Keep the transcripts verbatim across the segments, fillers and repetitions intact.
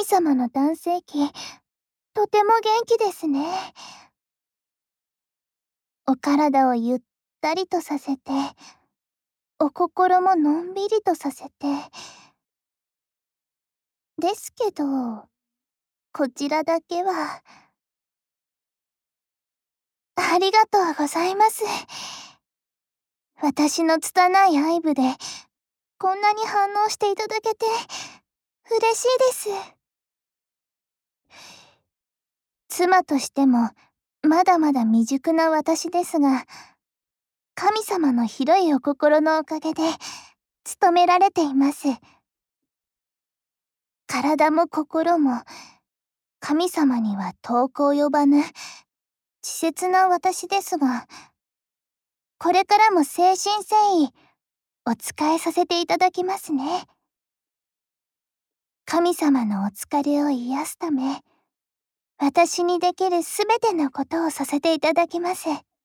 様の男性器、とても元気ですね。お体をゆったりとさせて、お心ものんびりとさせて。ですけど、こちらだけは。ありがとうございます。私の拙い愛撫で、こんなに反応していただけて、嬉しいです。妻としても、まだまだ未熟な私ですが、神様の広いお心のおかげで、務められています。体も心も、神様には遠く及ばぬ、稚拙な私ですが、これからも誠心誠意、お仕えさせていただきますね。神様のお疲れを癒すため、私にできるすべてのことをさせていただきます。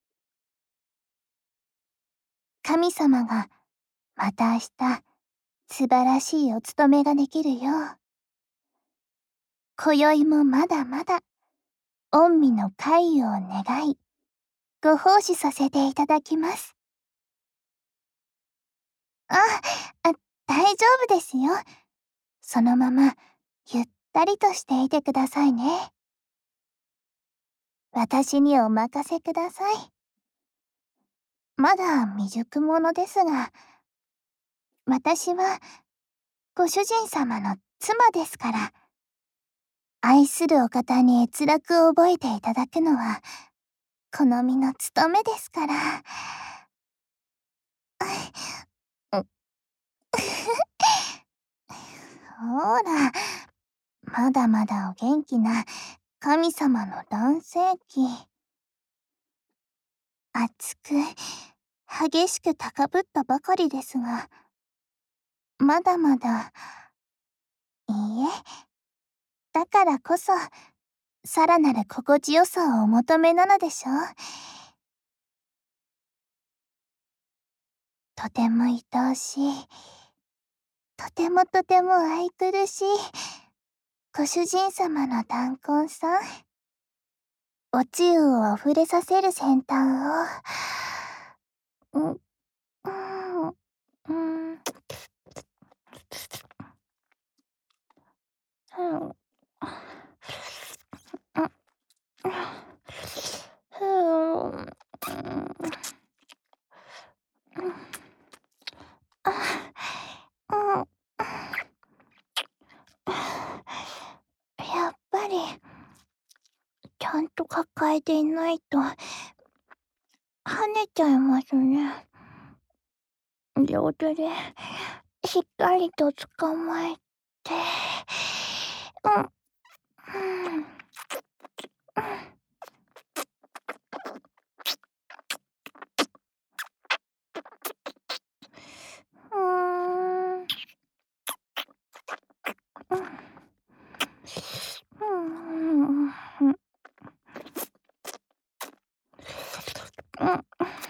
神様が、また明日、素晴らしいお務めができるよう、今宵もまだまだ、御身の快意を願い、ご奉仕させていただきます。あ、あ、大丈夫ですよ。そのまま、ゆったりとしていてくださいね。私にお任せください。まだ未熟者ですが、私は、ご主人様の妻ですから、愛するお方に閲楽を覚えていただくのは、好みの務めですから。ほら、まだまだお元気な神様の男性器。熱く、激しく高ぶったばかりですが、まだまだ、いいえ、だからこそ、さらなる心地よさをお求めなのでしょう。とても愛おしい、とてもとても愛くるしい、ご主人様の弾痕さん。おつゆをあふれさせる先端を、ん、うん、うん、うん、ふう、やっぱり、ちゃんと抱えていないと、跳ねちゃいますね。両手で、しっかりと捕まえて、うん、うん。うーん。うん。うん。うん。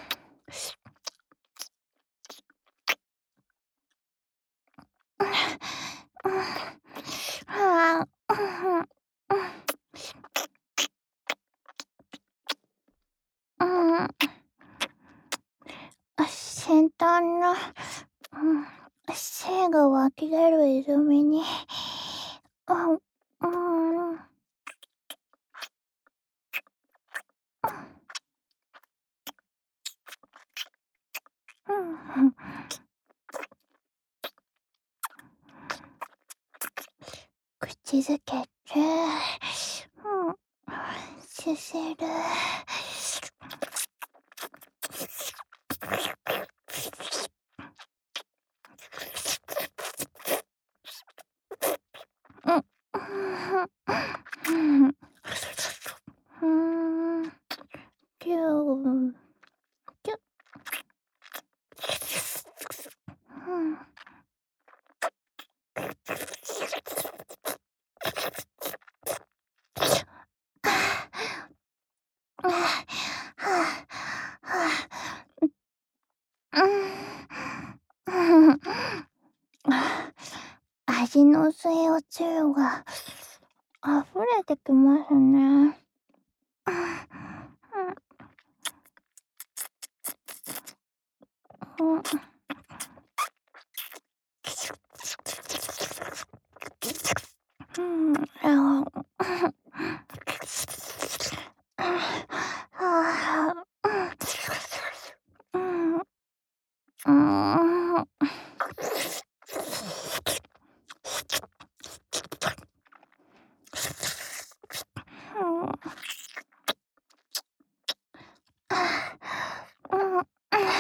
はあ、うん、うん。うん。あ、先端の、うん、精が湧き出る泉に、うん、うーん。うん、うん。口づけて、うん、すする。うん、うん。ふーん。ぎゅう、ぎゅ。うん。ああ、はあ、はあ、う、うん。うん。味の薄いおつゆが溢れてきますね。うん。うん、ああ、うん、うん、うーん。うん。うん、うん。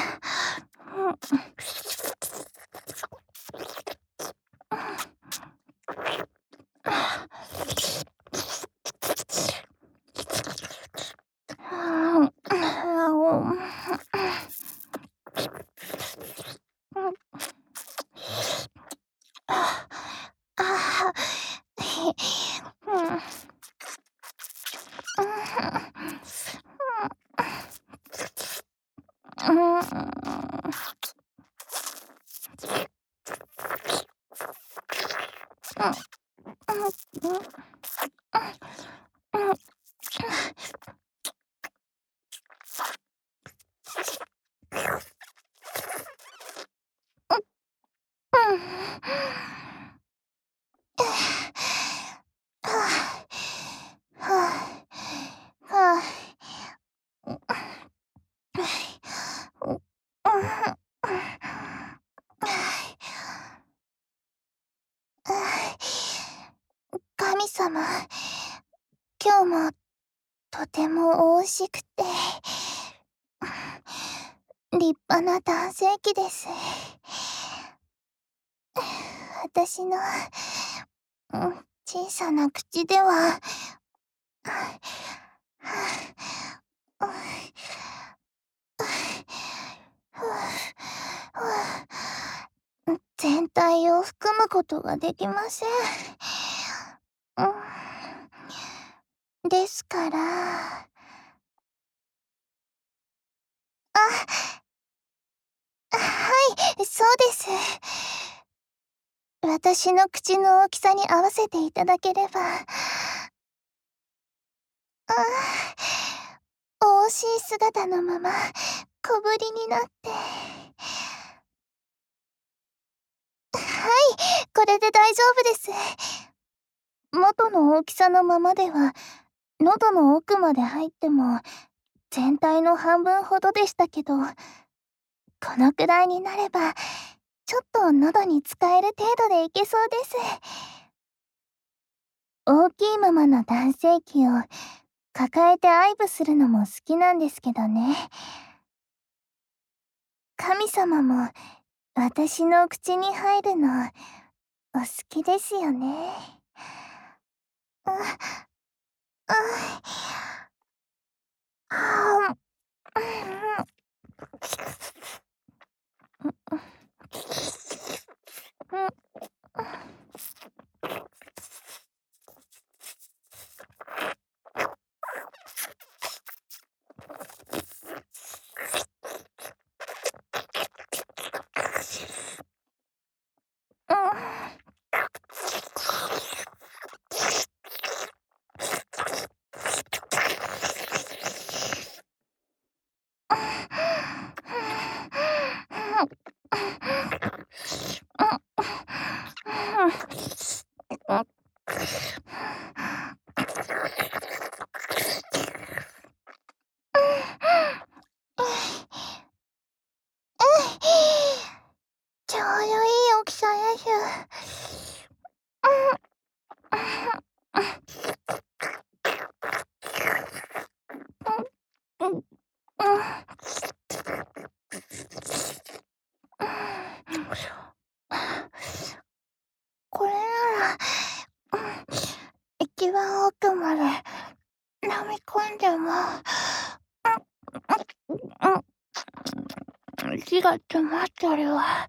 ああ、おん。うん。ああ、ひうん。うん。うん。うん。うん。うん。うん。はあ、はあ、はあ。うう、うん。神様、今日もとても美味しくて、立派な男性器です。私の、うん、小さな口では、全体を含むことができません。うん、ですから、あ、はい、そうです。私の口の大きさに合わせていただければ。ああ、惜しい姿のまま、小ぶりになって。はい、これで大丈夫です。元の大きさのままでは、喉の奥まで入っても、全体の半分ほどでしたけど、このくらいになれば、ちょっと喉に使える程度でいけそうです。大きいままの男性器を抱えて愛撫するのも好きなんですけどね。神様も私の口に入るのお好きですよね。あ、あ、あ、うん、うん、うん。ちょうどいい大きさです。うん、うん、うん。これなら、うん、一番奥まで飲み込んでも、うん、息が詰まってるわ。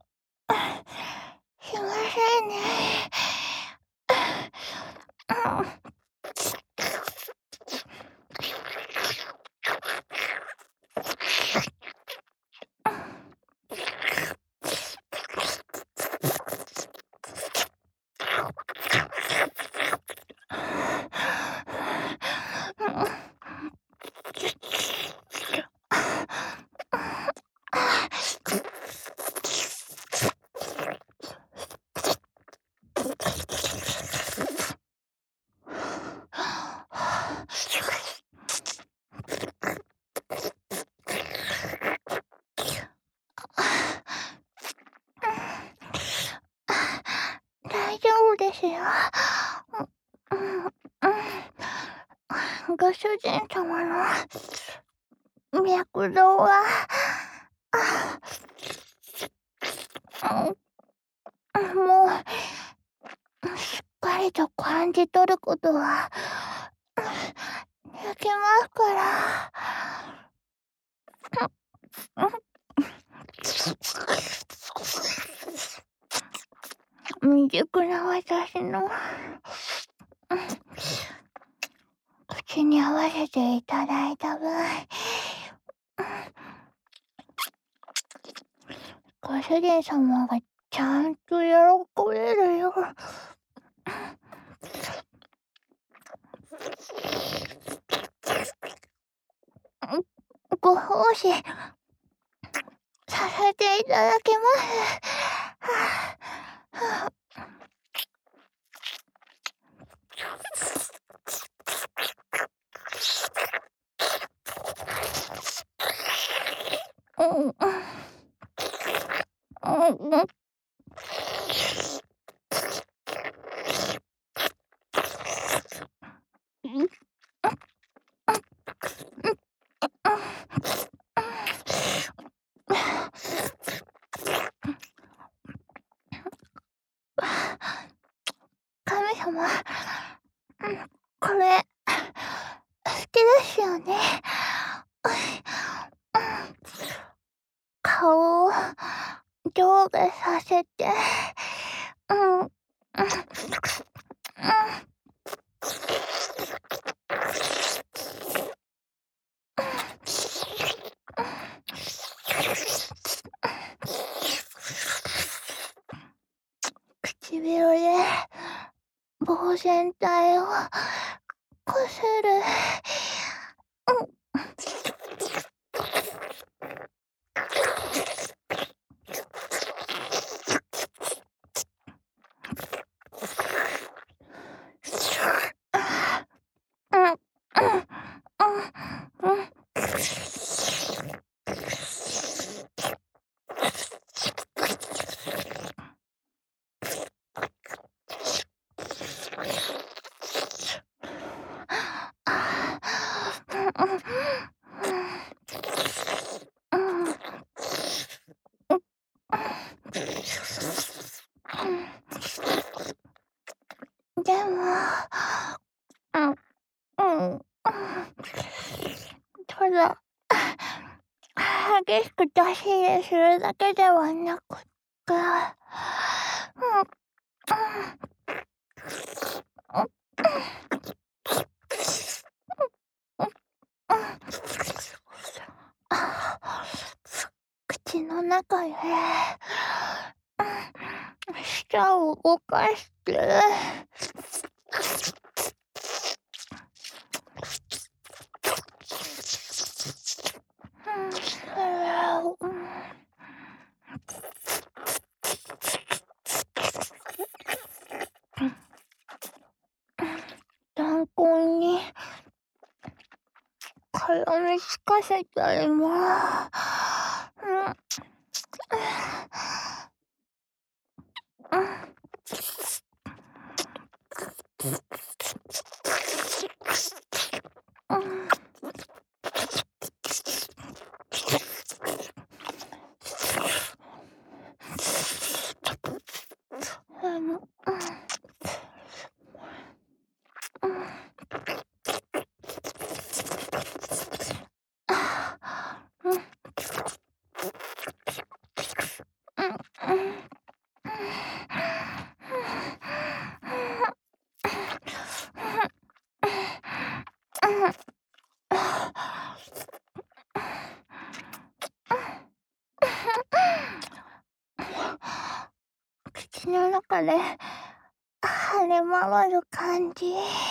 しませんね。うん。 ご主人様の脈動は、もう、しっかりと感じ取ることはできますから。未熟な私の口に合わせていただいた分、ご主人様がちゃんと喜べるようご奉仕させていただきます。うんうんうんうん神様、これ好きですよね。顔を上下させて、うん、うん、うん。唇で防線体をこする。うん、うん、うん、うん。でも、うん、うん、ただ、激しく出し入れするだけではなくって、うん、うん、口の中で、舌を動かして、それを、弾痕に絡みつかせたりも、うん、あの、口の中で跳ね回る感じ。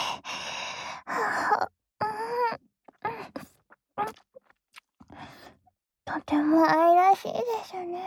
とても愛らしいですね。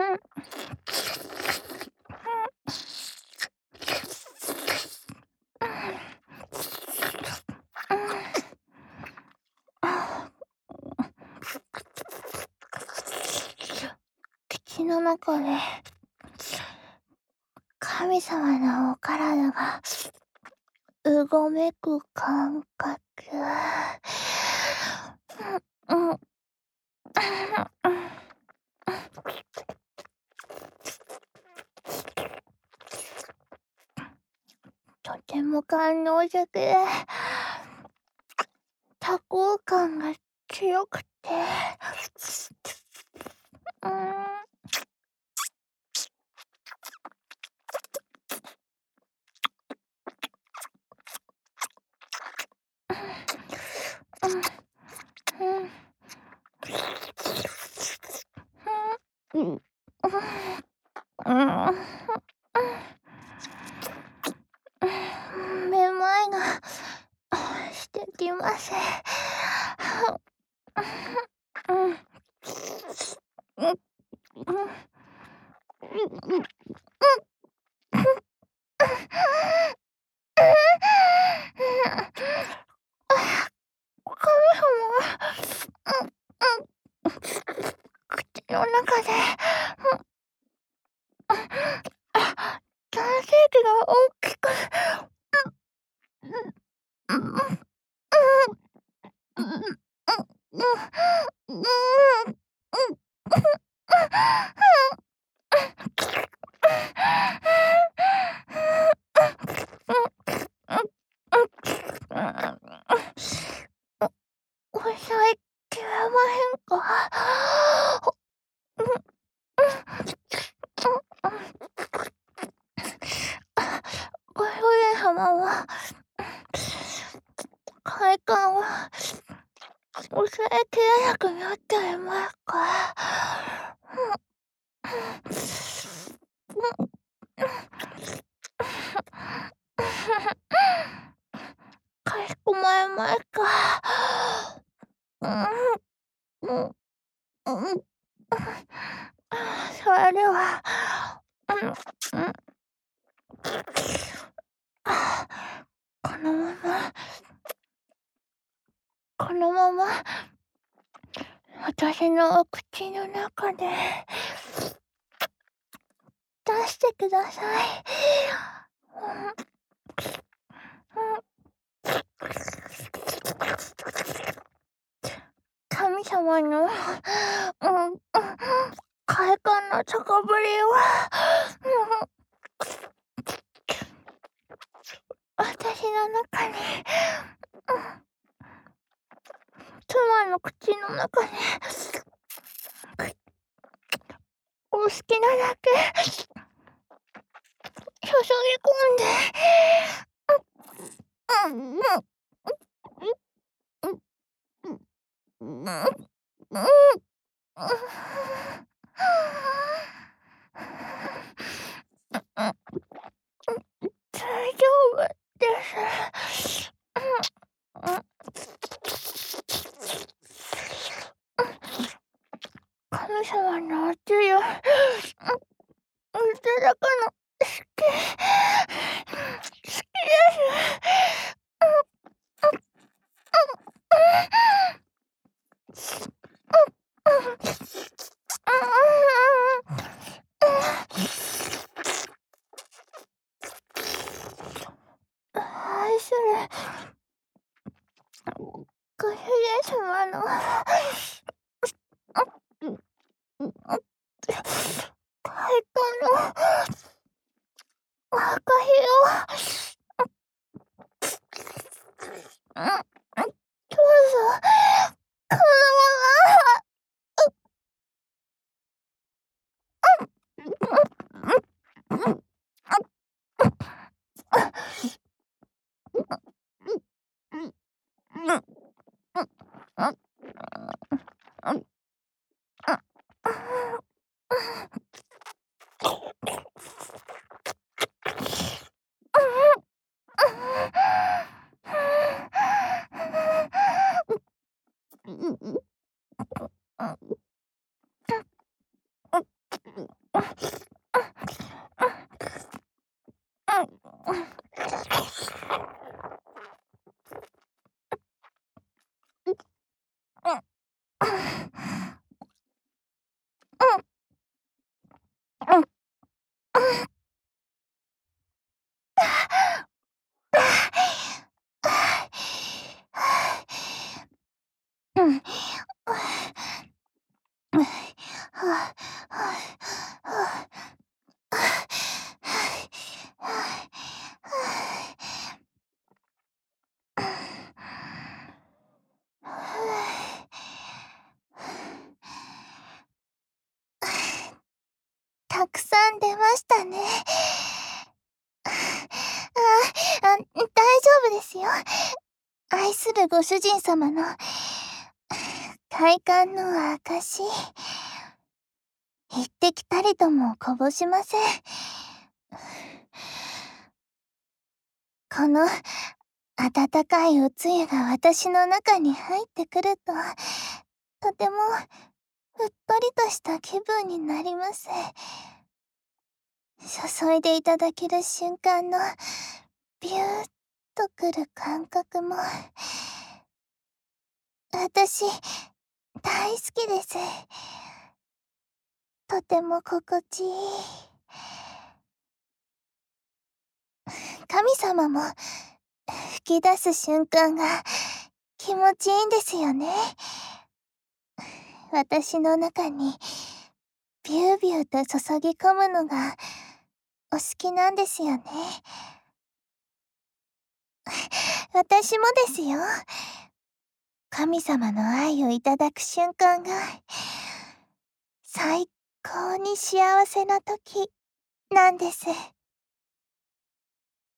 口の中で神様のお体がうごめく感覚。うん、うん、とても感動的で、多幸感が強くて、うん、うん、うん、うん、うん、うん、めまいがしてきます。うん、うん、うん、うん、神様が、うん、うん、口の中で、男性器が大きく、うん、うん、うん、うん、うん、うん、うん、抑えきれまへんか？ご主人様は、快感を抑えきれなくなっていますか？かしこまりました。うん、うん、うん。それでは、うん、うん。このまま、このまま、私のお口の中で出してください。神様の、うん、うん、快感の高ぶりは、うん、私の中に、うん、妻の口の中に、お好きなだけ注ぎ込んで、うん、うん、うん、うん、うん、うん、うん、大丈夫です。うん、うん、神様のおつゆ、うん、いただくの好き。好きです。愛するご主人様の快感の赤ひを、うん、どうぞ、このまま、うん、 うん。うん。うん。うん。たくさん出ましたね。ああ、あ、大丈夫ですよ。愛するご主人様の快感の証。一滴たりともこぼしません。この温かいおつゆが私の中に入ってくると、とてもうっとりとした気分になります。注いでいただける瞬間のビューッとくる感覚も、私、大好きです。とても心地いい。神様も吹き出す瞬間が気持ちいいんですよね。私の中にビュービューと注ぎ込むのがお好きなんですよね。私もですよ。神様の愛をいただく瞬間が最高に幸せな時なんです。